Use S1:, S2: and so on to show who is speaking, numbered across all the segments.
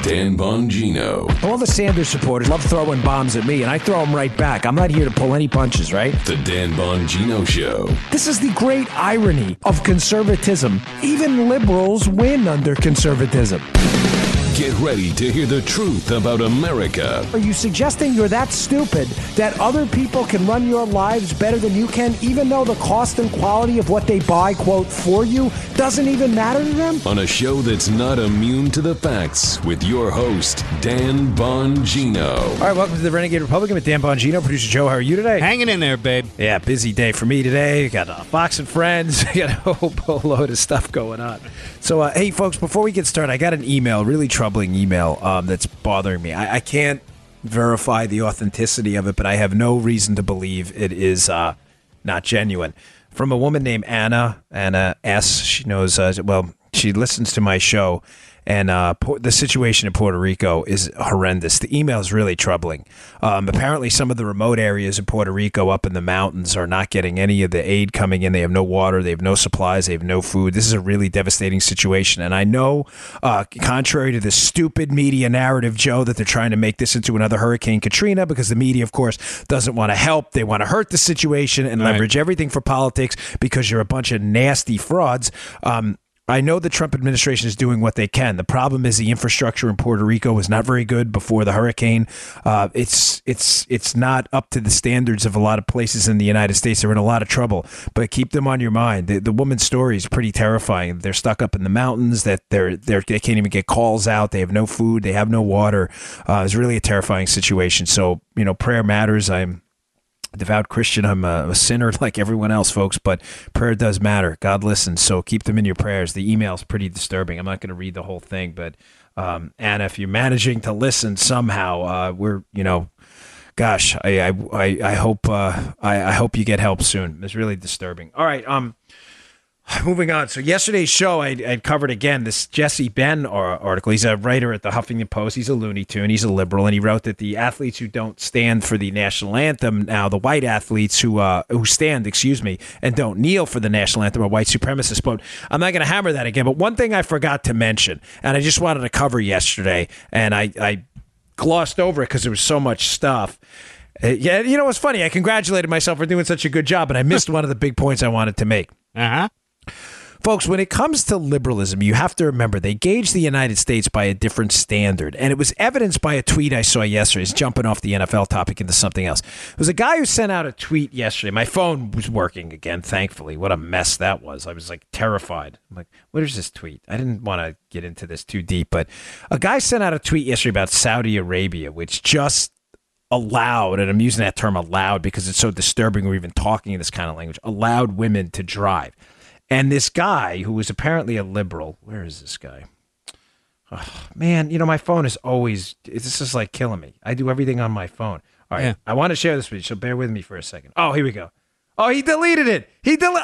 S1: Dan Bongino.
S2: All the Sanders supporters love throwing bombs at me, and I throw them right back. I'm not here to pull any punches, right?
S1: The Dan Bongino Show.
S2: This is the great irony of conservatism. Even liberals win under conservatism.
S1: Get ready to hear the truth about America.
S2: Are you suggesting you're that stupid that other people can run your lives better than you can, even though the cost and quality of what they buy, quote, for you, doesn't even matter to them?
S1: On a show that's not immune to the facts, with your host, Dan Bongino.
S2: All right, welcome to the Renegade Republican with Dan Bongino. Producer Joe, how are you today?
S3: Hanging in there, babe.
S2: Yeah, busy day for me today. Got Fox and Friends. Got a whole load of stuff going on. So, hey, folks, before we get started, I got an email, really troubling email that's bothering me. I can't verify the authenticity of it, but I have no reason to believe it is not genuine. From a woman named Anna S. She knows, she listens to my show, and the situation in Puerto Rico is horrendous. The email is really troubling. Apparently, some of the remote areas in Puerto Rico up in the mountains are not getting any of the aid coming in. They have no water. They have no supplies. They have no food. This is a really devastating situation. And I know, contrary to the stupid media narrative, Joe, that they're trying to make this into another Hurricane Katrina because the media, of course, doesn't want to help. They want to hurt the situation and leverage everything for politics because you're a bunch of nasty frauds. I know the Trump administration is doing what they can. The problem is the infrastructure in Puerto Rico was not very good before the hurricane. It's not up to the standards of a lot of places in the United States. They're in a lot of trouble, but keep them on your mind. The woman's story is pretty terrifying. They're stuck up in the mountains. That they can't even get calls out. They have no food. They have no water. It's really a terrifying situation. So prayer matters. I'm a devout Christian. I'm a sinner like everyone else, folks, but prayer does matter. God listens, so keep them in your prayers. The email's pretty disturbing. I'm not going to read the whole thing, but Anna, if you're managing to listen somehow, gosh, I hope you get help soon. It's really disturbing. All right, moving on. So yesterday's show, I covered again this Jesse Benn article. He's a writer at the Huffington Post. He's a Looney Tune. He's a liberal, and he wrote that the athletes who don't stand for the national anthem now, the white athletes who stand, and don't kneel for the national anthem are white supremacists. But I'm not going to hammer that again. But one thing I forgot to mention, and I just wanted to cover yesterday, and I glossed over it because there was so much stuff. Yeah, what's funny? I congratulated myself for doing such a good job, and I missed one of the big points I wanted to make.
S3: Uh-huh.
S2: Folks, when it comes to liberalism, you have to remember they gauge the United States by a different standard. And it was evidenced by a tweet I saw yesterday. It's jumping off the NFL topic into something else. It was a guy who sent out a tweet yesterday. My phone was working again, thankfully. What a mess that was. I was terrified. I'm like, what is this tweet? I didn't want to get into this too deep, but a guy sent out a tweet yesterday about Saudi Arabia, which just allowed, and I'm using that term allowed because it's so disturbing we're even talking in this kind of language, allowed women to drive. And this guy, who was apparently a liberal, where is this guy? Oh, man, my phone is always, this is like killing me. I do everything on my phone. All right, yeah. I want to share this with you, so bear with me for a second. Oh, here we go. Oh, he deleted it. He deleted,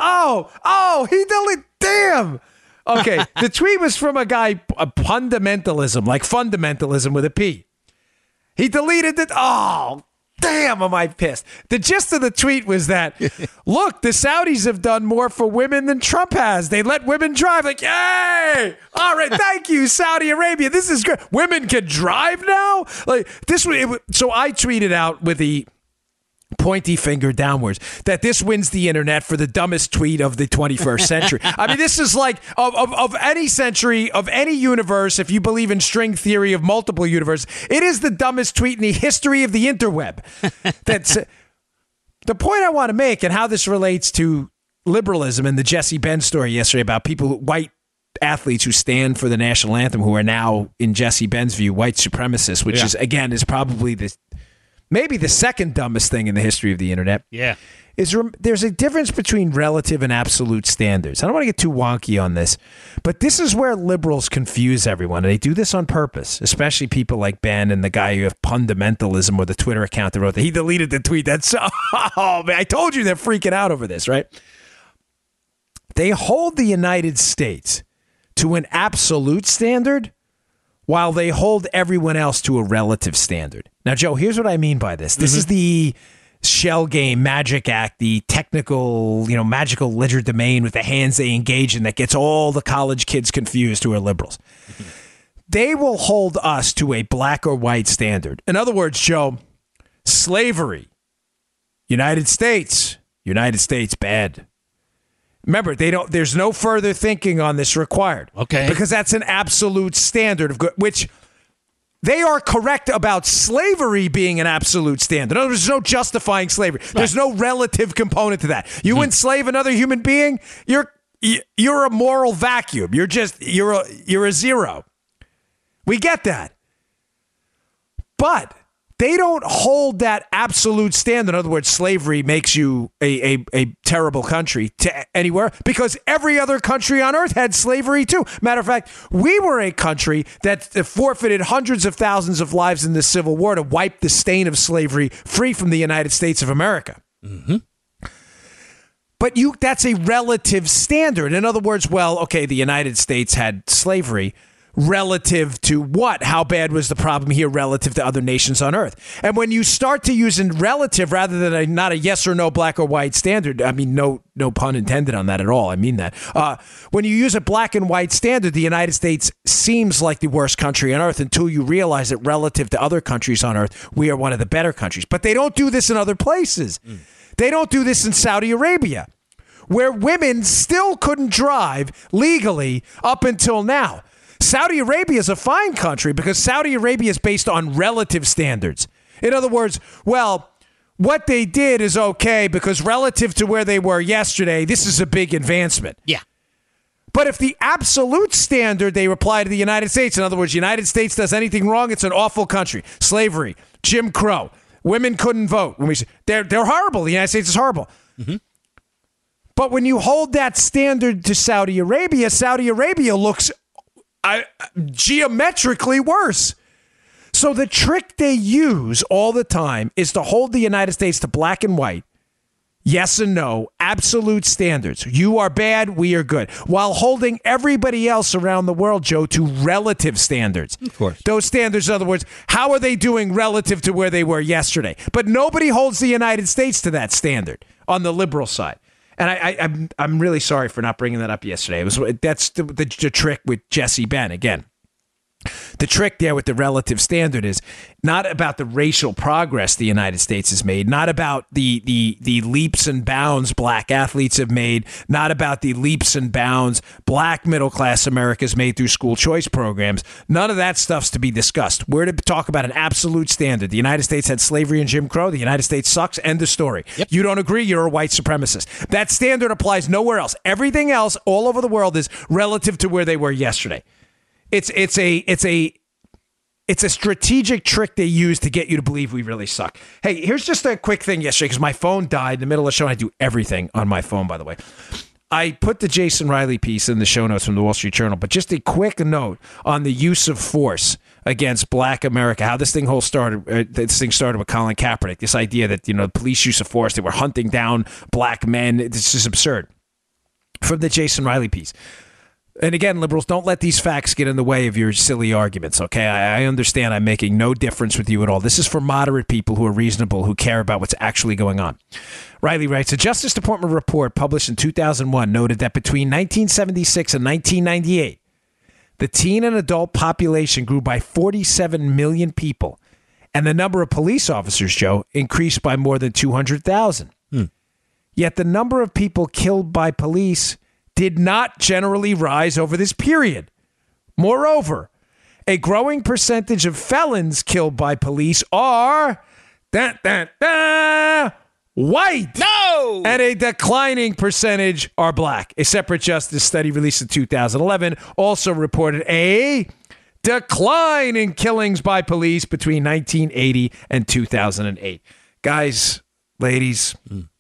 S2: damn. Okay, the tweet was from a guy, a fundamentalism, like fundamentalism with a P. He deleted it. Oh, damn, am I pissed. The gist of the tweet was that, look, the Saudis have done more for women than Trump has. They let women drive. Like, yay! All right, thank you, Saudi Arabia. This is great. Women can drive now? Like this. So I tweeted out with the pointy finger downwards that this wins the internet for the dumbest tweet of the 21st century. I mean, this is like of any century, of any universe, if you believe in string theory of multiple universes, it is the dumbest tweet in the history of the interweb. That's the point I want to make, and how this relates to liberalism and the Jesse Benn story yesterday about white athletes who stand for the national anthem who are now, in Jesse Benn's view, white supremacists, which is probably maybe the second dumbest thing in the history of the internet.
S3: Yeah.
S2: There's a difference between relative and absolute standards. I don't want to get too wonky on this, but this is where liberals confuse everyone. And they do this on purpose, especially people like Ben and the guy who have fundamentalism, or the Twitter account that wrote that. He deleted the tweet. Oh, man, I told you they're freaking out over this, right? They hold the United States to an absolute standard while they hold everyone else to a relative standard. Now, Joe, here's what I mean by this. This is the shell game, magic act, the technical, magical legerdemain with the hands they engage in that gets all the college kids confused who are liberals. they will hold us to a black or white standard. In other words, Joe, slavery, United States bad. Remember, there's no further thinking on this required.
S3: Okay.
S2: Because that's an absolute standard of good, which they are correct about slavery being an absolute standard. No, there's no justifying slavery. Right. There's no relative component to that. You enslave another human being, you're a moral vacuum. You're a zero. We get that. But they don't hold that absolute standard. In other words, slavery makes you a terrible country to anywhere, because every other country on earth had slavery too. Matter of fact, we were a country that forfeited hundreds of thousands of lives in the Civil War to wipe the stain of slavery free from the United States of America. Mm-hmm. But that's a relative standard. In other words, well, okay, the United States had slavery. Relative to what? How bad was the problem here relative to other nations on earth? And when you start to use in relative rather than not a yes or no black or white standard, I mean, no pun intended on that at all. I mean that. When you use a black and white standard, the United States seems like the worst country on earth until you realize that relative to other countries on earth, we are one of the better countries. But they don't do this in other places. They don't do this in Saudi Arabia, where women still couldn't drive legally up until now. Saudi Arabia is a fine country because Saudi Arabia is based on relative standards. In other words, well, what they did is okay because relative to where they were yesterday, this is a big advancement.
S3: Yeah.
S2: But if the absolute standard they apply to the United States, in other words, the United States does anything wrong, it's an awful country. Slavery, Jim Crow, women couldn't vote. When we say they're horrible. The United States is horrible. Mm-hmm. But when you hold that standard to Saudi Arabia looks geometrically worse. So the trick they use all the time is to hold the United States to black and white, yes and no, absolute standards. You are bad, we are good, while holding everybody else around the world, Joe, to relative standards.
S3: Of course.
S2: Those standards, in other words, how are they doing relative to where they were yesterday? But nobody holds the United States to that standard on the liberal side. And I'm really sorry for not bringing that up yesterday. That's the trick with Jesse Ben. Again, the trick there with the relative standard is not about the racial progress the United States has made, not about the leaps and bounds black athletes have made, not about the leaps and bounds black middle-class America's made through school choice programs. None of that stuff's to be discussed. We're to talk about an absolute standard. The United States had slavery and Jim Crow. The United States sucks. End of story. Yep. You don't agree, you're a white supremacist. That standard applies nowhere else. Everything else all over the world is relative to where they were yesterday. It's a strategic trick they use to get you to believe we really suck. Hey, here's just a quick thing yesterday because my phone died in the middle of the show. And I do everything on my phone, by the way. I put the Jason Riley piece in the show notes from the Wall Street Journal, but just a quick note on the use of force against black America, how this thing started with Colin Kaepernick, this idea that, the police use of force, they were hunting down black men. This is absurd. From the Jason Riley piece. And again, liberals, don't let these facts get in the way of your silly arguments, okay? I understand I'm making no difference with you at all. This is for moderate people who are reasonable, who care about what's actually going on. Riley writes, a Justice Department report published in 2001 noted that between 1976 and 1998, the teen and adult population grew by 47 million people, and the number of police officers, Joe, increased by more than 200,000. Yet the number of people killed by police did not generally rise over this period. Moreover, a growing percentage of felons killed by police are white.
S3: No!
S2: And a declining percentage are black. A separate justice study released in 2011 also reported a decline in killings by police between 1980 and 2008. Guys, ladies,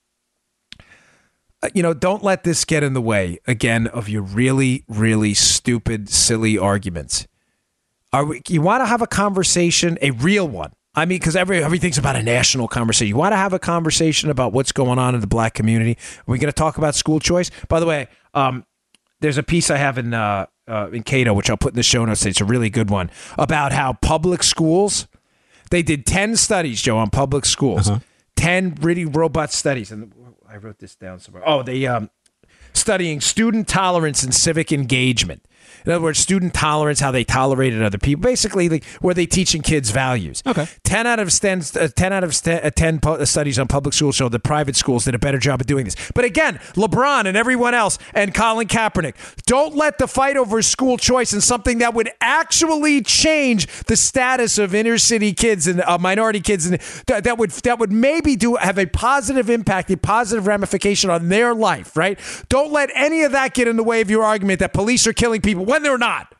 S2: don't let this get in the way, again, of your really, really stupid, silly arguments. You want to have a conversation, a real one. I mean, because everything's about a national conversation. You want to have a conversation about what's going on in the black community. Are we going to talk about school choice? By the way, there's a piece I have in Cato, which I'll put in the show notes. It's a really good one, about how public schools, they did 10 studies, Joe, on public schools. 10 really robust studies. And I wrote this down somewhere. Oh, they studying student tolerance and civic engagement. In other words, student tolerance, how they tolerated other people. Basically, like, were they teaching kids values?
S3: Okay.
S2: 10 out of 10 studies on public schools show that private schools did a better job of doing this. But again, LeBron and everyone else and Colin Kaepernick, don't let the fight over school choice and something that would actually change the status of inner city kids and minority kids, and that would maybe have a positive impact, a positive ramification on their life, right? Don't let any of that get in the way of your argument that police are killing people when they're not.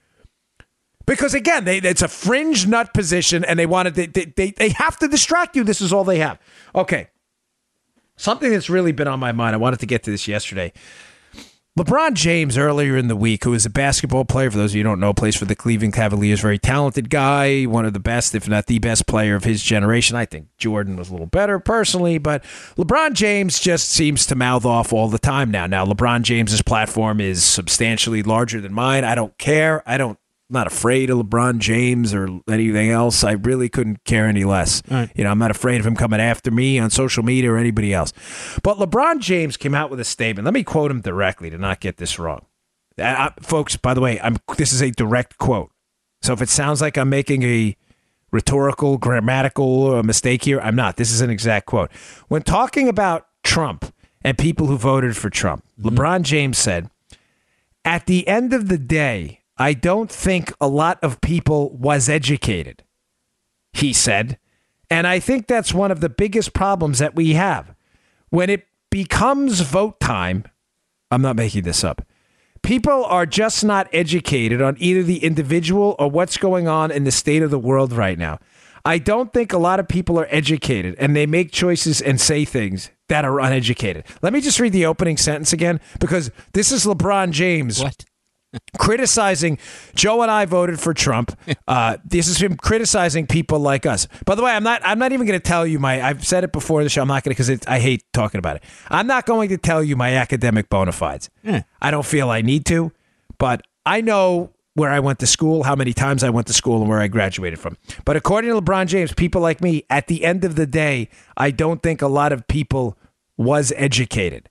S2: Because again, it's a fringe nut position, and they have to distract you. This is all they have. Okay. Something that's really been on my mind. I wanted to get to this yesterday. LeBron James earlier in the week, who is a basketball player, for those of you who don't know, plays for the Cleveland Cavaliers, very talented guy, one of the best, if not the best player of his generation. I think Jordan was a little better personally, but LeBron James just seems to mouth off all the time now. Now, LeBron James's platform is substantially larger than mine. I don't care. I'm not afraid of LeBron James or anything else. I really couldn't care any less. Right. I'm not afraid of him coming after me on social media or anybody else. But LeBron James came out with a statement. Let me quote him directly to not get this wrong. Folks, by the way, this is a direct quote. So if it sounds like I'm making a rhetorical, grammatical mistake here, I'm not. This is an exact quote. When talking about Trump and people who voted for Trump, LeBron James said, "At the end of the day, I don't think a lot of people was educated," he said. And I think that's one of the biggest problems that we have. When it becomes vote time, I'm not making this up, people are just not educated on either the individual or what's going on in the state of the world right now. I don't think a lot of people are educated, and they make choices and say things that are uneducated. Let me just read the opening sentence again, because this is LeBron James.
S3: What?
S2: Criticizing Joe and I voted for Trump. This is him criticizing people like us. By the way, I'm not even going to tell you I've said it before the show. I'm not going to, because I hate talking about it. I'm not going to tell you my academic bona fides. I don't feel I need to, but I know where I went to school, how many times I went to school, and where I graduated from. But according to LeBron James, people like me, at the end of the day, I don't think a lot of people was educated.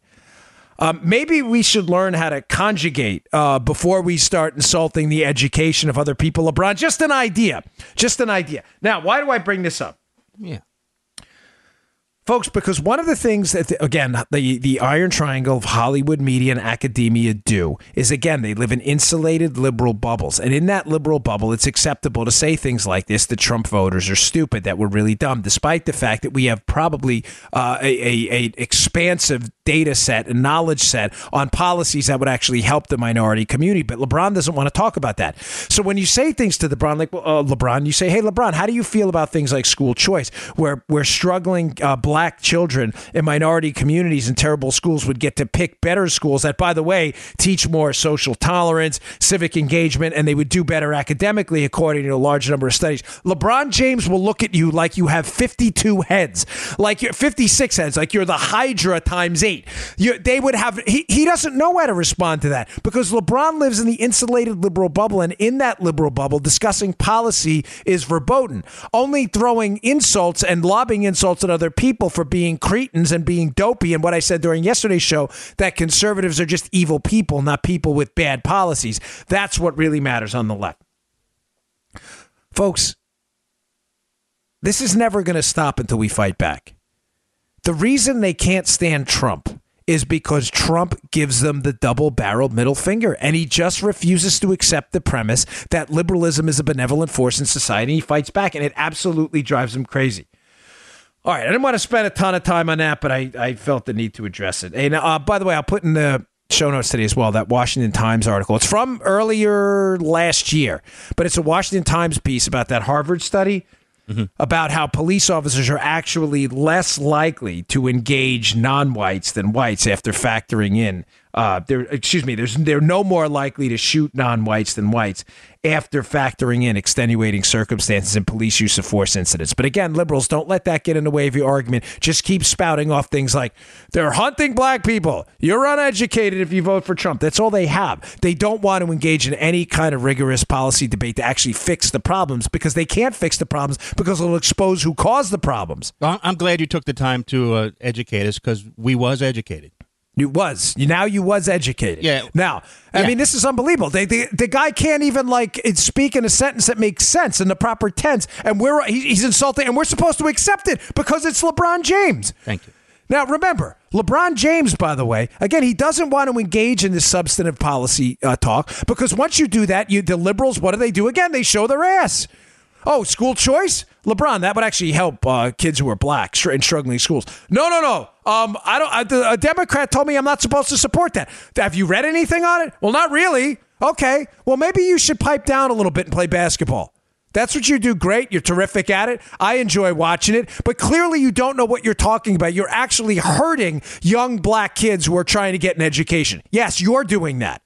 S2: Maybe we should learn how to conjugate before we start insulting the education of other people. LeBron, just an idea. Now, why do I bring this up?
S3: Yeah.
S2: Folks, because one of the things that, again, the iron triangle of Hollywood media and academia do is, again, they live in insulated liberal bubbles. And in that liberal bubble, it's acceptable to say things like this, that Trump voters are stupid, that we're really dumb, despite the fact that we have probably a expansive data set and knowledge set on policies that would actually help the minority community. But LeBron doesn't want to talk about that. So when you say things to LeBron, like LeBron, you say, "Hey, LeBron, how do you feel about things like school choice, where struggling black children in minority communities in terrible schools would get to pick better schools that, by the way, teach more social tolerance, civic engagement, and they would do better academically, according to a large number of studies?" LeBron James will look at you like you have 52 heads, like you're 56 heads, like you're the Hydra times 8. They would have. He doesn't know how to respond to that, because LeBron lives in the insulated liberal bubble, and in that liberal bubble, discussing policy is verboten. Only throwing insults and lobbing insults at other people for being cretins and being dopey, and what I said during yesterday's show, that conservatives are just evil people, not people with bad policies. That's what really matters on the left. Folks, this is never going to stop until we fight back. The reason they can't stand Trump is because Trump gives them the double-barreled middle finger, and he just refuses to accept the premise that liberalism is a benevolent force in society. He fights back, and it absolutely drives him crazy. All right, I didn't want to spend a ton of time on that, but I felt the need to address it. And by the way, I'll put in the show notes today as well that Washington Times article. It's from earlier last year, but it's a Washington Times piece about that Harvard study about how police officers are actually less likely to engage non-whites than whites after factoring in. They're no more likely to shoot non-whites than whites after factoring in extenuating circumstances and police use of force incidents. But again, liberals, don't let that get in the way of your argument. Just keep spouting off things like, they're hunting black people. You're uneducated if you vote for Trump. That's all they have. They don't want to engage in any kind of rigorous policy debate to actually fix the problems, because they can't fix the problems because it'll expose who caused the problems.
S3: Well, I'm glad you took the time to educate us, because we was educated.
S2: You was educated.
S3: Yeah.
S2: Now, I mean, this is unbelievable. The guy can't even speak in a sentence that makes sense in the proper tense, and he's insulting, and we're supposed to accept it because it's LeBron James.
S3: Thank you.
S2: Now, remember, LeBron James, by the way, again, he doesn't want to engage in this substantive policy talk because once you do that, the liberals, what do? Again, they show their ass. Oh, school choice? LeBron, that would actually help kids who are black in struggling schools. No. A Democrat told me I'm not supposed to support that. Have you read anything on it? Well, not really. Okay. Well, maybe you should pipe down a little bit and play basketball. That's what you do great. You're terrific at it. I enjoy watching it. But clearly you don't know what you're talking about. You're actually hurting young black kids who are trying to get an education. Yes, you're doing that.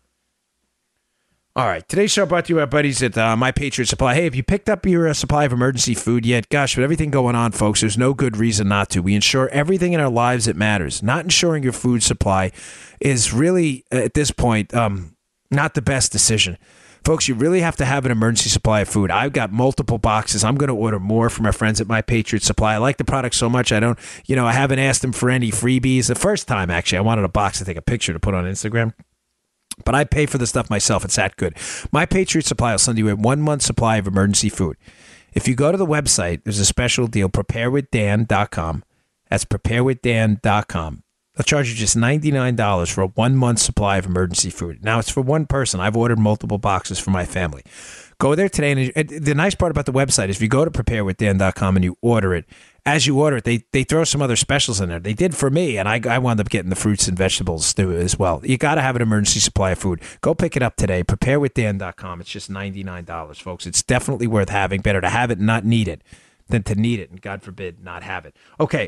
S2: All right, today's show brought to you by our buddies at My Patriot Supply. Hey, have you picked up your supply of emergency food yet? Gosh, with everything going on, folks, there's no good reason not to. We insure everything in our lives that matters. Not insuring your food supply is really, at this point, not the best decision. Folks, you really have to have an emergency supply of food. I've got multiple boxes. I'm going to order more from our friends at My Patriot Supply. I like the product so much, I haven't asked them for any freebies. The first time, actually, I wanted a box to take a picture to put on Instagram. But I pay for the stuff myself. It's that good. My Patriot Supply will send you a 1 month supply of emergency food. If you go to the website, there's a special deal, preparewithdan.com. That's preparewithdan.com. They'll charge you just $99 for a 1 month supply of emergency food. Now, it's for one person. I've ordered multiple boxes for my family. Go there today. And the nice part about the website is if you go to preparewithdan.com and you order it, as you order it, they throw some other specials in there. They did for me, and I wound up getting the fruits and vegetables too as well. You got to have an emergency supply of food. Go pick it up today. Preparewithdan.com. It's just $99, folks. It's definitely worth having. Better to have it and not need it than to need it and, God forbid, not have it. Okay,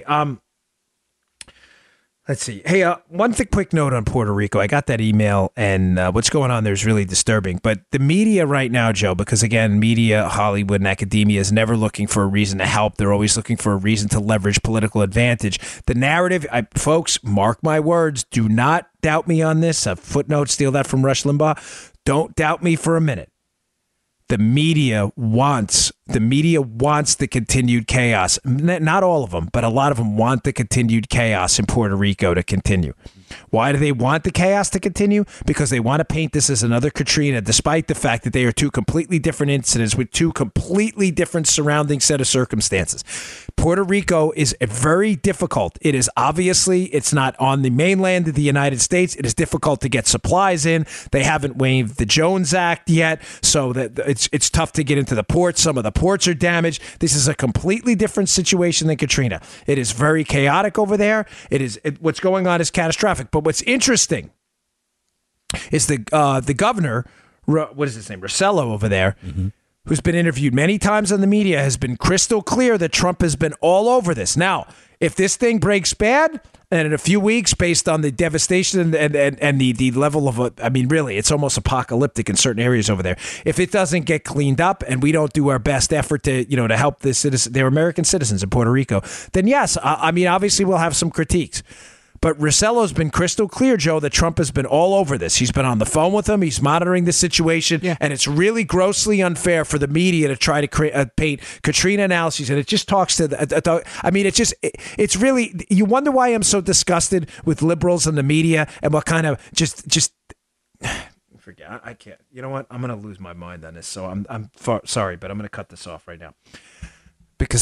S2: let's see. Hey, one quick note on Puerto Rico. I got that email, and what's going on there is really disturbing. But the media right now, Joe, because, again, media, Hollywood, and academia is never looking for a reason to help. They're always looking for a reason to leverage political advantage. The narrative, folks, mark my words, do not doubt me on this. A footnote, steal that from Rush Limbaugh. Don't doubt me for a minute. The media wants the continued chaos. Not all of them, but a lot of them want the continued chaos in Puerto Rico to continue. Why do they want the chaos to continue? Because they want to paint this as another Katrina, despite the fact that they are two completely different incidents with two completely different surrounding set of circumstances. Puerto Rico is very difficult. It is obviously, it's not on the mainland of the United States. It is difficult to get supplies in. They haven't waived the Jones Act yet, so that it's tough to get into the ports. Some of the ports are damaged. This is a completely different situation than Katrina. It is very chaotic over there. What's going on is catastrophic. But what's interesting is the governor, what is his name, Rossello over there, who's been interviewed many times on the media, has been crystal clear that Trump has been all over this. Now, if this thing breaks bad, and in a few weeks, based on the devastation and the level of, really, it's almost apocalyptic in certain areas over there. If it doesn't get cleaned up and we don't do our best effort to help their American citizens in Puerto Rico, then yes, obviously we'll have some critiques. But Rossello's been crystal clear, Joe, that Trump has been all over this. He's been on the phone with him. He's monitoring the situation. Yeah. And it's really grossly unfair for the media to try to paint Katrina analyses. And it just talks to it's really, you wonder why I'm so disgusted with liberals and the media and what kind of just forget. I can't. You know what? I'm going to lose my mind on this. So I'm sorry, but I'm going to cut this off right now. Because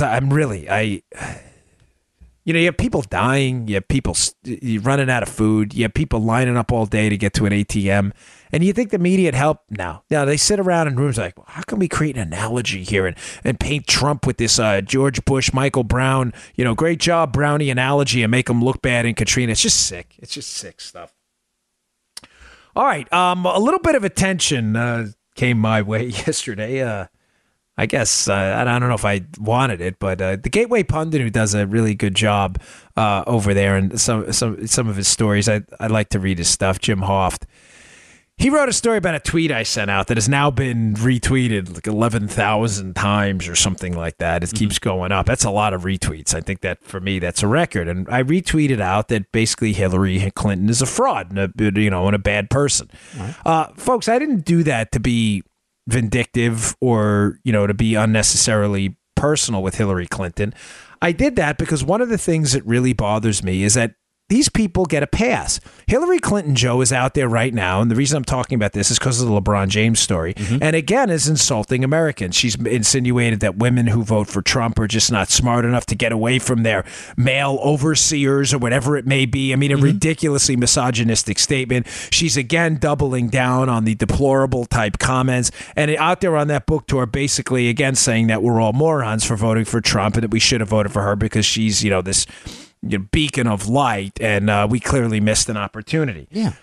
S2: you have people dying, you have people running out of food, you have people lining up all day to get to an ATM, and you think the media would help? No. Now, they sit around in rooms like, well, how can we create an analogy here and paint Trump with this George Bush, Michael Brown, great job, Brownie analogy, and make him look bad in Katrina? It's just sick. It's just sick stuff. All right, a little bit of attention came my way yesterday. I guess I don't know if I wanted it, but the Gateway Pundit, who does a really good job over there, and some of his stories, I like to read his stuff. Jim Hoft, he wrote a story about a tweet I sent out that has now been retweeted like 11,000 times or something like that. It keeps going up. That's a lot of retweets. I think that for me, that's a record. And I retweeted out that basically Hillary Clinton is a fraud and a bad person. Right. Folks, I didn't do that to be vindictive or to be unnecessarily personal with Hillary Clinton. I did that because one of the things that really bothers me is that these people get a pass. Hillary Clinton, Joe, is out there right now, and the reason I'm talking about this is because of the LeBron James story, and again is insulting Americans. She's insinuated that women who vote for Trump are just not smart enough to get away from their male overseers or whatever it may be. I mean, a ridiculously misogynistic statement. She's again doubling down on the deplorable type comments, and out there on that book tour, basically again saying that we're all morons for voting for Trump and that we should have voted for her because she's, this beacon of light, and we clearly missed an opportunity.
S3: Yeah.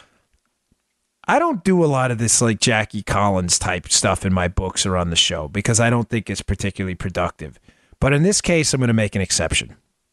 S2: I don't do a lot of this like Jackie Collins type stuff in my books or on the show because I don't think it's particularly productive. But in this case, I'm going to make an exception.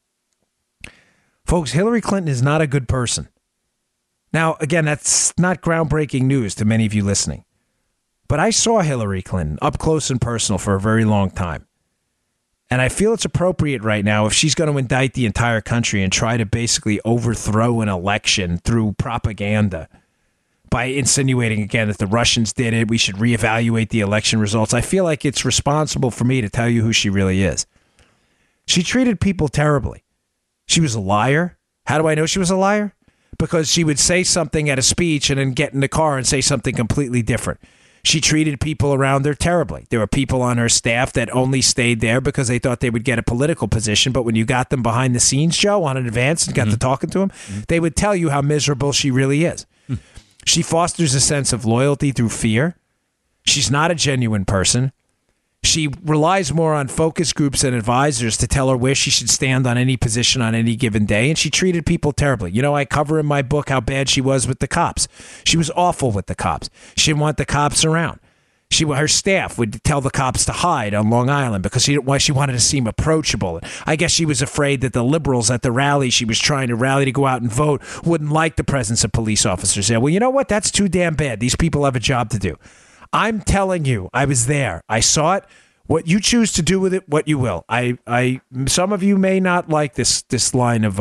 S2: Folks, Hillary Clinton is not a good person. Now, again, that's not groundbreaking news to many of you listening. But I saw Hillary Clinton up close and personal for a very long time. And I feel it's appropriate right now if she's going to indict the entire country and try to basically overthrow an election through propaganda by insinuating again that the Russians did it, we should reevaluate the election results. I feel like it's responsible for me to tell you who she really is. She treated people terribly. She was a liar. How do I know she was a liar? Because she would say something at a speech and then get in the car and say something completely different. She treated people around her terribly. There were people on her staff that only stayed there because they thought they would get a political position. But when you got them behind the scenes, Joe, on an advance and got to talking to them, they would tell you how miserable she really is. She fosters a sense of loyalty through fear. She's not a genuine person. She relies more on focus groups and advisors to tell her where she should stand on any position on any given day, and she treated people terribly. I cover in my book how bad she was with the cops. She was awful with the cops. She didn't want the cops around. Her staff would tell the cops to hide on Long Island because she wanted to seem approachable. I guess she was afraid that the liberals at the rally she was trying to rally to go out and vote wouldn't like the presence of police officers there. Well, you know what? That's too damn bad. These people have a job to do. I'm telling you, I was there. I saw it. What you choose to do with it, what you will. Some of you may not like this line of,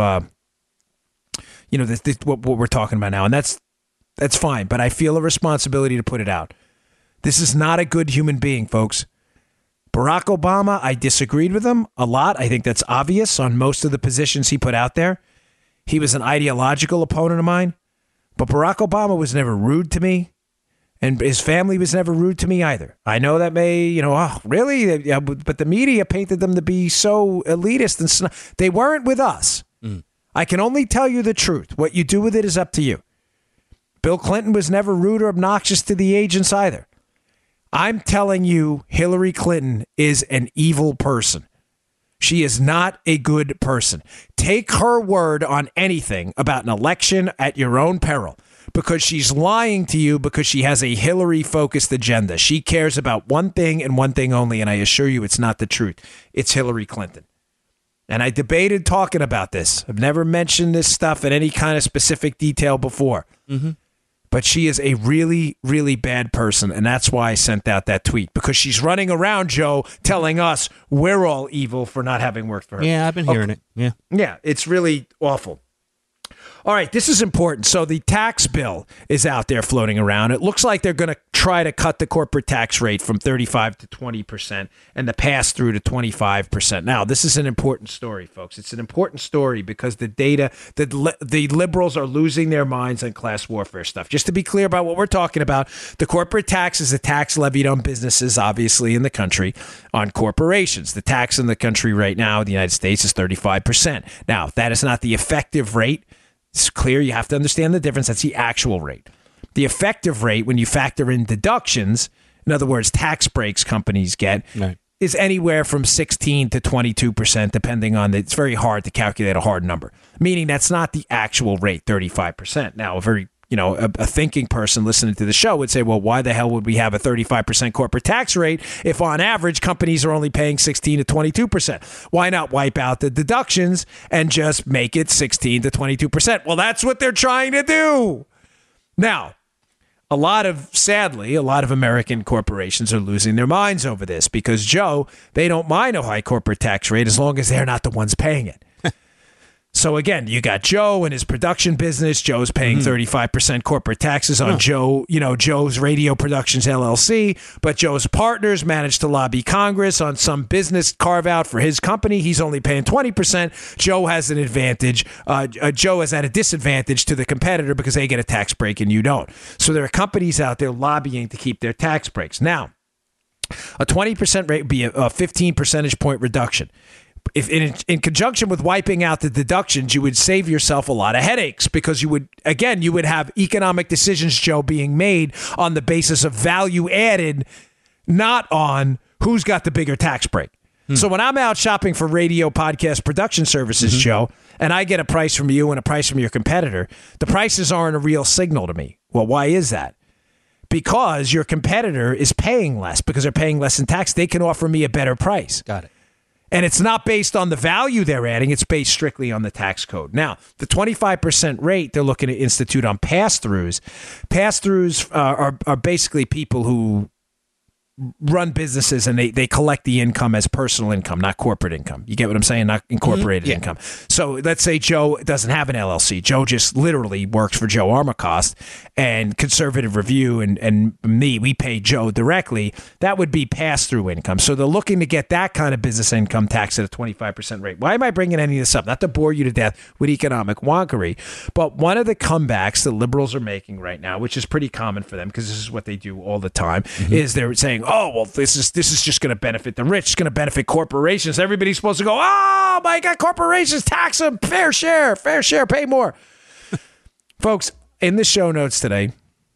S2: what we're talking about now, and that's fine. But I feel a responsibility to put it out. This is not a good human being, folks. Barack Obama, I disagreed with him a lot. I think that's obvious on most of the positions he put out there. He was an ideological opponent of mine, but Barack Obama was never rude to me. And his family was never rude to me either. I know that may, really? Yeah, but the media painted them to be so elitist and they weren't with us. I can only tell you the truth. What you do with it is up to you. Bill Clinton was never rude or obnoxious to the agents either. I'm telling you, Hillary Clinton is an evil person. She is not a good person. Take her word on anything about an election at your own peril. Because she's lying to you because she has a Hillary-focused agenda. She cares about one thing and one thing only, and I assure you it's not the truth. It's Hillary Clinton. And I debated talking about this. I've never mentioned this stuff in any kind of specific detail before. But she is a really, really bad person, and that's why I sent out that tweet. Because she's running around, Joe, telling us we're all evil for not having worked for her.
S3: Yeah, I've been hearing it.
S2: Yeah, it's really awful. All right, this is important. So the tax bill is out there floating around. It looks like they're going to try to cut the corporate tax rate from 35 to 20% and the pass-through to 25%. Now, this is an important story, folks. It's an important story because the data, the liberals are losing their minds on class warfare stuff. Just to be clear about what we're talking about, the corporate tax is a tax levied on businesses, obviously, in the country, on corporations. The tax in the country right now, in the United States, is 35%. Now, that is not the effective rate. It's clear. You have to understand the difference. That's the actual rate. The effective rate, when you factor in deductions, in other words, tax breaks companies get, is anywhere from 16 to 22%, depending on it's very hard to calculate a hard number, meaning that's not the actual rate, 35%. Now, a thinking person listening to the show would say, well, why the hell would we have a 35% corporate tax rate if on average companies are only paying 16 to 22%? Why not wipe out the deductions and just make it 16 to 22%? Well, that's what they're trying to do. Now, sadly, a lot of American corporations are losing their minds over this because, Joe, they don't mind a high corporate tax rate as long as they're not the ones paying it. So again, you got Joe and his production business. Joe's paying 35% corporate taxes on Joe's Radio Productions LLC, but Joe's partners managed to lobby Congress on some business carve out for his company. He's only paying 20%. Joe has an advantage. Joe is at a disadvantage to the competitor because they get a tax break and you don't. So there are companies out there lobbying to keep their tax breaks. Now, a 20% rate would be a 15 percentage point reduction. If in conjunction with wiping out the deductions, you would save yourself a lot of headaches because you would have economic decisions, Joe, being made on the basis of value added, not on who's got the bigger tax break. So when I'm out shopping for radio podcast production services, Joe, and I get a price from you and a price from your competitor, the prices aren't a real signal to me. Well, why is that? Because your competitor is paying less because they're paying less in tax. They can offer me a better price.
S3: Got it.
S2: And it's not based on the value they're adding. It's based strictly on the tax code. Now, the 25% rate they're looking to institute on pass-throughs. Pass-throughs are basically people who run businesses and they collect the income as personal income, not corporate income. You get what I'm saying? Not incorporated income. So let's say Joe doesn't have an LLC. Joe just literally works for Joe Armacost, and Conservative Review and me, we pay Joe directly. That would be pass-through income. So they're looking to get that kind of business income tax at a 25% rate. Why am I bringing any of this up? Not to bore you to death with economic wonkery, but one of the comebacks the liberals are making right now, which is pretty common for them because this is what they do all the time, is they're saying, oh, well, this is just going to benefit the rich. It's going to benefit corporations. Everybody's supposed to go, oh, my God, corporations, tax them, fair share, pay more. Folks, in the show notes today,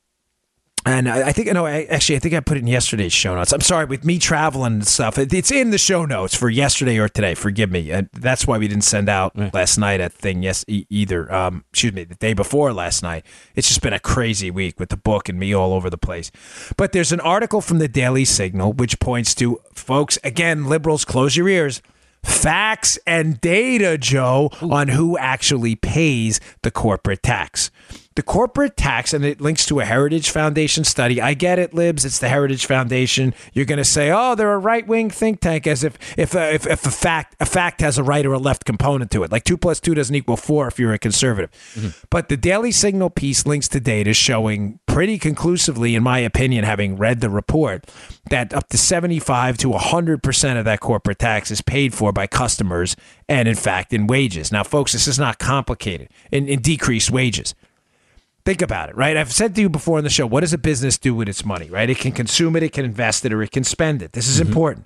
S2: and I think I put it in yesterday's show notes. I'm sorry, with me traveling and stuff, it's in the show notes for yesterday or today. Forgive me. That's why we didn't send out last night a thing either. The day before last night. It's just been a crazy week with the book and me all over the place. But there's an article from the Daily Signal which points to, folks, again, liberals, close your ears, facts and data, Joe, on who actually pays the corporate tax. The corporate tax, and it links to a Heritage Foundation study. I get it, libs. It's the Heritage Foundation. You're going to say, oh, they're a right-wing think tank, as if a fact has a right or a left component to it. Like 2 + 2 doesn't equal 4 if you're a conservative. But the Daily Signal piece links to data showing pretty conclusively, in my opinion, having read the report, that up to 75 to 100% of that corporate tax is paid for by customers and, in fact, in wages. Now, folks, this is not complicated. In decreased wages. Think about it, right? I've said to you before in the show, what does a business do with its money, right? It can consume it, it can invest it, or it can spend it. This is important.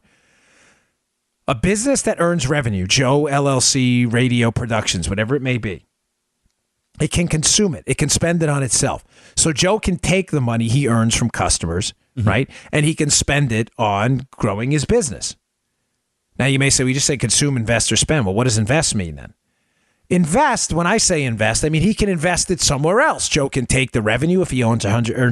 S2: A business that earns revenue, Joe LLC, Radio Productions, whatever it may be, it can consume it. It can spend it on itself. So Joe can take the money he earns from customers, right? And he can spend it on growing his business. Now, you may say, we just say consume, invest, or spend. Well, what does invest mean then? Invest, when I say invest, I mean he can invest it somewhere else. Joe can take the revenue if he earns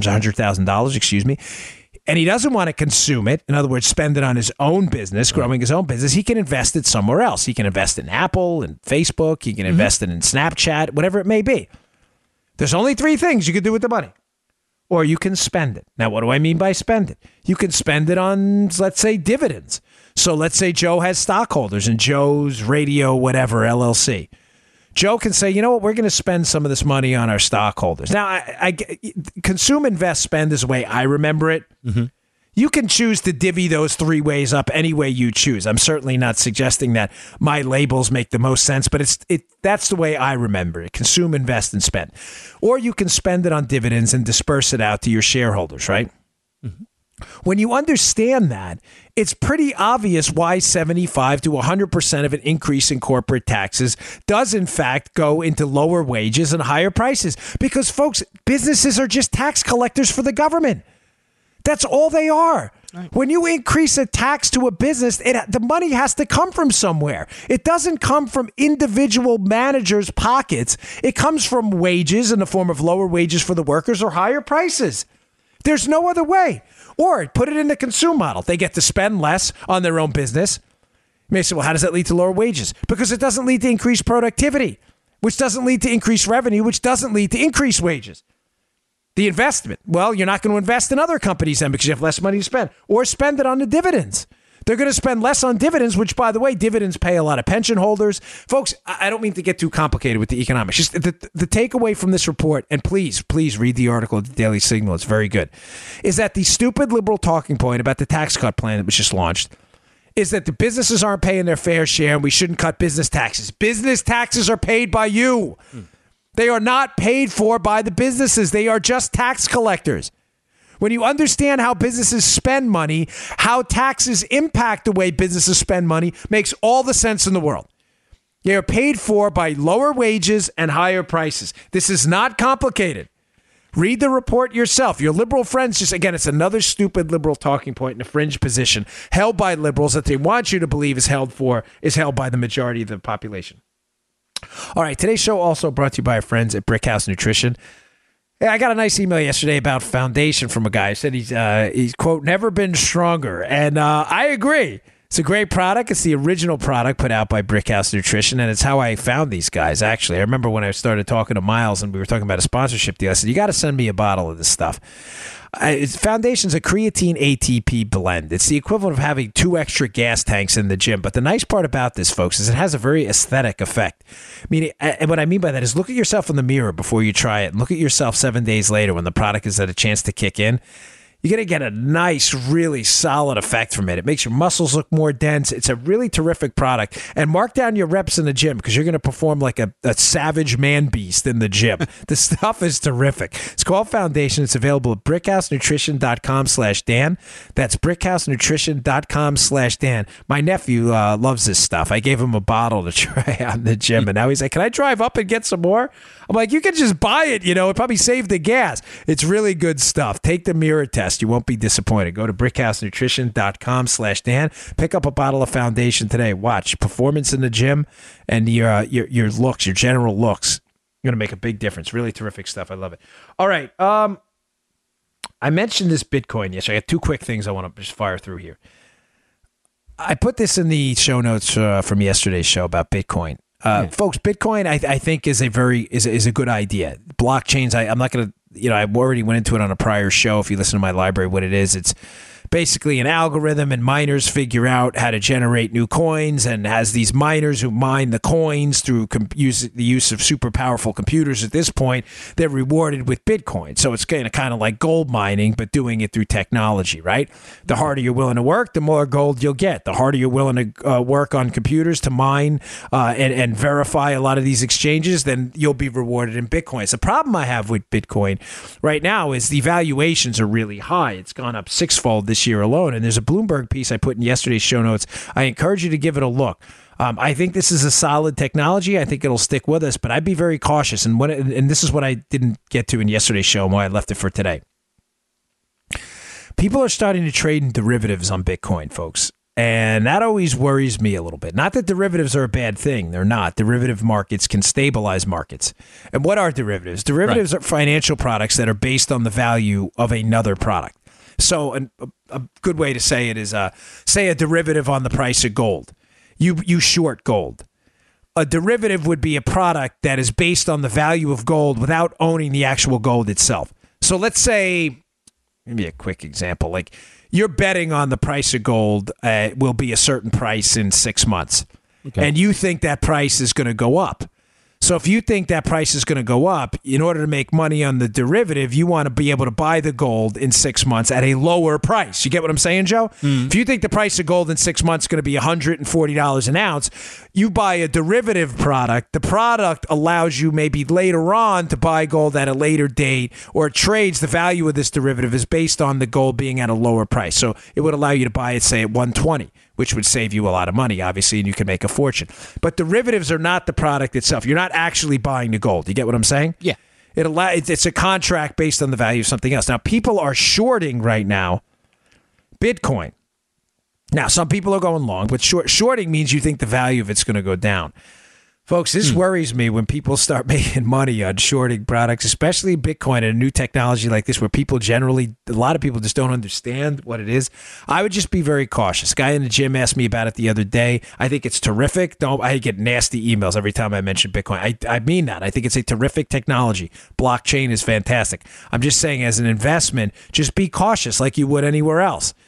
S2: $100,000, and he doesn't want to consume it. In other words, spend it on his own business, growing his own business. He can invest it somewhere else. He can invest in Apple and Facebook. He can invest it in Snapchat, whatever it may be. There's only 3 things you can do with the money. Or you can spend it. Now, what do I mean by spend it? You can spend it on, let's say, dividends. So let's say Joe has stockholders in Joe's Radio whatever LLC. Joe can say, you know what, we're going to spend some of this money on our stockholders. Now, I consume, invest, spend is the way I remember it. You can choose to divvy those 3 ways up any way you choose. I'm certainly not suggesting that my labels make the most sense, but that's the way I remember it. Consume, invest, and spend. Or you can spend it on dividends and disperse it out to your shareholders, right? When you understand that, it's pretty obvious why 75 to 100% of an increase in corporate taxes does, in fact, go into lower wages and higher prices. Because, folks, businesses are just tax collectors for the government. That's all they are. Right. When you increase a tax to a business, the money has to come from somewhere. It doesn't come from individual managers' pockets. It comes from wages in the form of lower wages for the workers or higher prices. There's no other way. Or put it in the consume model. They get to spend less on their own business. You may say, well, how does that lead to lower wages? Because it doesn't lead to increased productivity, which doesn't lead to increased revenue, which doesn't lead to increased wages. The investment, well, you're not going to invest in other companies then because you have less money to spend, or spend it on the dividends. They're going to spend less on dividends, which, by the way, dividends pay a lot of pension holders. Folks, I don't mean to get too complicated with the economics. Just the takeaway from this report, and please read the article at the Daily Signal. It's very good, is that the stupid liberal talking point about the tax cut plan that was just launched is that the businesses aren't paying their fair share and we shouldn't cut business taxes. Business taxes are paid by you. They are not paid for by the businesses. They are just tax collectors. When you understand how businesses spend money, how taxes impact the way businesses spend money, makes all the sense in the world. They are paid for by lower wages and higher prices. This is not complicated. Read the report yourself. Your liberal friends just, again, it's another stupid liberal talking point in a fringe position held by liberals that they want you to believe is held by the majority of the population. All right, today's show also brought to you by our friends at Brickhouse Nutrition. I got a nice email yesterday about Foundation from a guy who said he's quote, never been stronger. And I agree. It's a great product. It's the original product put out by Brickhouse Nutrition, and it's how I found these guys, actually. I remember when I started talking to Miles and we were talking about a sponsorship deal, I said, you got to send me a bottle of this stuff. Foundation's a creatine ATP blend. It's the equivalent of having 2 extra gas tanks in the gym. But the nice part about this, folks, is it has a very aesthetic effect. Meaning, and what I mean by that is look at yourself in the mirror before you try it. And look at yourself 7 days later when the product has had a chance to kick in. You're going to get a nice, really solid effect from it. It makes your muscles look more dense. It's a really terrific product. And mark down your reps in the gym because you're going to perform like a savage man beast in the gym. The stuff is terrific. It's called Foundation. It's available at brickhousenutrition.com/Dan. That's brickhousenutrition.com/Dan. My nephew loves this stuff. I gave him a bottle to try out in the gym. And now he's like, can I drive up and get some more? I'm like, you can just buy it. It probably save the gas. It's really good stuff. Take the mirror test. You won't be disappointed. Go to brickhousenutrition.com/Dan. Pick up a bottle of Foundation today. Watch performance in the gym and your looks, your general looks. You're going to make a big difference. Really terrific stuff. I love it. All right. I mentioned this Bitcoin yesterday. I got 2 quick things I want to just fire through here. I put this in the show notes from yesterday's show about Bitcoin. Folks, Bitcoin, I think is a good idea. Blockchains, I'm not going to, I already went into it on a prior show. If you listen to my library, what it is, it's basically an algorithm, and miners figure out how to generate new coins, and has these miners who mine the coins through the use of super powerful computers. At this point, they're rewarded with Bitcoin. So it's kind of like gold mining, but doing it through technology, right? The harder you're willing to work, the more gold you'll get. The harder you're willing to work on computers to mine and verify a lot of these exchanges, then you'll be rewarded in Bitcoin. So the problem I have with Bitcoin right now is the valuations are really high. It's gone up 6-fold this year alone. And there's a Bloomberg piece I put in yesterday's show notes. I encourage you to give it a look. I think this is a solid technology. I think it'll stick with us, but I'd be very cautious. And this is what I didn't get to in yesterday's show and why I left it for today. People are starting to trade in derivatives on Bitcoin, folks. And that always worries me a little bit. Not that derivatives are a bad thing. They're not. Derivative markets can stabilize markets. And what are derivatives? Derivatives are financial products that are based on the value of another product. So a good way to say it is, say a derivative on the price of gold. You short gold. A derivative would be a product that is based on the value of gold without owning the actual gold itself. So let's say, maybe a quick example, like you're betting on the price of gold will be a certain price in 6 months. Okay. And you think that price is going to go up. So if you think that price is going to go up, in order to make money on the derivative, you want to be able to buy the gold in 6 months at a lower price. You get what I'm saying, Joe? If you think the price of gold in 6 months is going to be $140 an ounce, you buy a derivative product. The product allows you maybe later on to buy gold at a later date, or it trades. The value of this derivative is based on the gold being at a lower price. So it would allow you to buy it, say, at $120. Which would save you a lot of money, obviously, and you can make a fortune. But derivatives are not the product itself. You're not actually buying the gold. You get what I'm saying?
S3: Yeah.
S2: It's a contract based on the value of something else. Now, people are shorting right now Bitcoin. Now, some people are going long, but shorting means you think the value of it's going to go down. Folks, this worries me when people start making money on shorting products, especially Bitcoin and a new technology like this where a lot of people just don't understand what it is. I would just be very cautious. A guy in the gym asked me about it the other day. I think it's terrific. I get nasty emails every time I mention Bitcoin. I mean that. I think it's a terrific technology. Blockchain is fantastic. I'm just saying as an investment, just be cautious like you would anywhere else.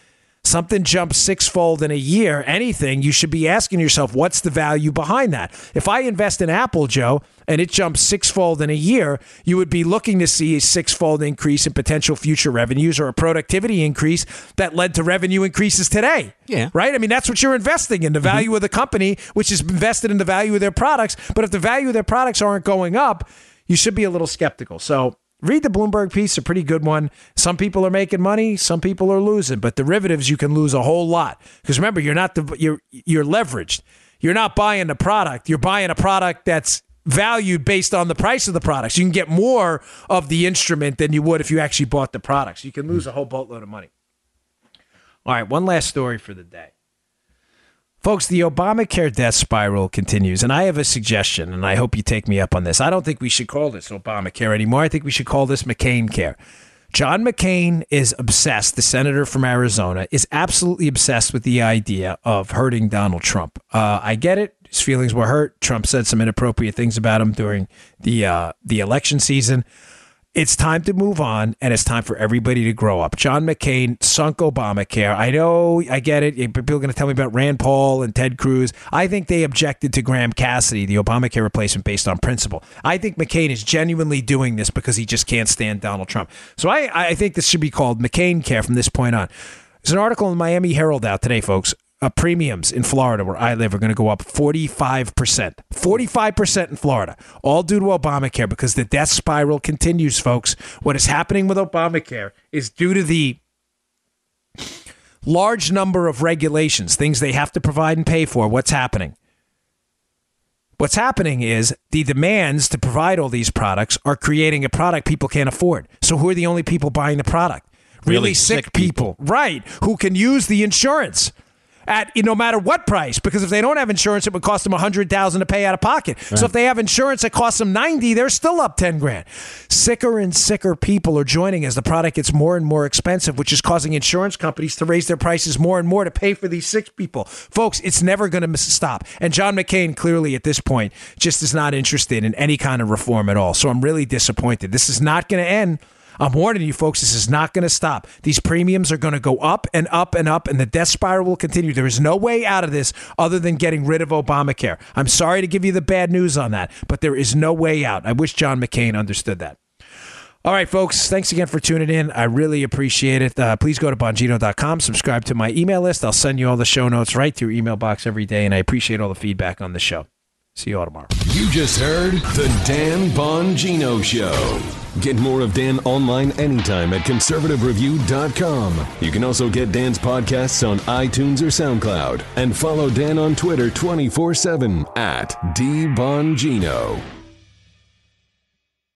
S2: something jumps sixfold in a year, anything, you should be asking yourself, what's the value behind that? If I invest in Apple, Joe, and it jumps sixfold in a year, you would be looking to see a sixfold increase in potential future revenues or a productivity increase that led to revenue increases today.
S3: Yeah.
S2: Right? I mean, that's what you're investing in, the value of the company, which is invested in the value of their products. But if the value of their products aren't going up, you should be a little skeptical. So read the Bloomberg piece, a pretty good one. Some people are making money, some people are losing, but derivatives, you can lose a whole lot. Because remember, you're leveraged. You're not buying the product. You're buying a product that's valued based on the price of the products. You can get more of the instrument than you would if you actually bought the products. You can lose a whole boatload of money. All right, one last story for the day. Folks, the Obamacare death spiral continues, and I have a suggestion, and I hope you take me up on this. I don't think we should call this Obamacare anymore. I think we should call this McCain Care. John McCain is obsessed, the senator from Arizona, is absolutely obsessed with the idea of hurting Donald Trump. I get it. His feelings were hurt. Trump said some inappropriate things about him during the election season. It's time to move on, and it's time for everybody to grow up. John McCain sunk Obamacare. I know, I get it. People are going to tell me about Rand Paul and Ted Cruz. I think they objected to Graham Cassidy, the Obamacare replacement, based on principle. I think McCain is genuinely doing this because he just can't stand Donald Trump. So I think this should be called McCain Care from this point on. There's an article in Miami Herald out today, folks. Premiums in Florida, where I live, are going to go up 45%. 45% in Florida, all due to Obamacare, because the death spiral continues, folks. What is happening with Obamacare is due to the large number of regulations, things they have to provide and pay for. What's happening? What's happening is the demands to provide all these products are creating a product people can't afford. So who are the only people buying the product? Really sick people. Right, who can use the insurance at no matter what price, because if they don't have insurance, it would cost them $100,000 to pay out of pocket. Right. So if they have insurance that costs them $90,000, they're still up $10,000. Sicker and sicker people are joining as the product gets more and more expensive, which is causing insurance companies to raise their prices more and more to pay for these sick people. Folks, it's never going to stop. And John McCain clearly at this point just is not interested in any kind of reform at all. So I'm really disappointed. This is not going to end. I'm warning you, folks, this is not going to stop. These premiums are going to go up and up and up, and the death spiral will continue. There is no way out of this other than getting rid of Obamacare. I'm sorry to give you the bad news on that, but there is no way out. I wish John McCain understood that. All right, folks, thanks again for tuning in. I really appreciate it. Please go to Bongino.com, subscribe to my email list. I'll send you all the show notes right to your email box every day, and I appreciate all the feedback on the show. See you all tomorrow.
S1: You just heard the Dan Bongino Show. Get more of Dan online anytime at conservativereview.com. You can also get Dan's podcasts on iTunes or SoundCloud. And follow Dan on Twitter 24/7 at DBongino.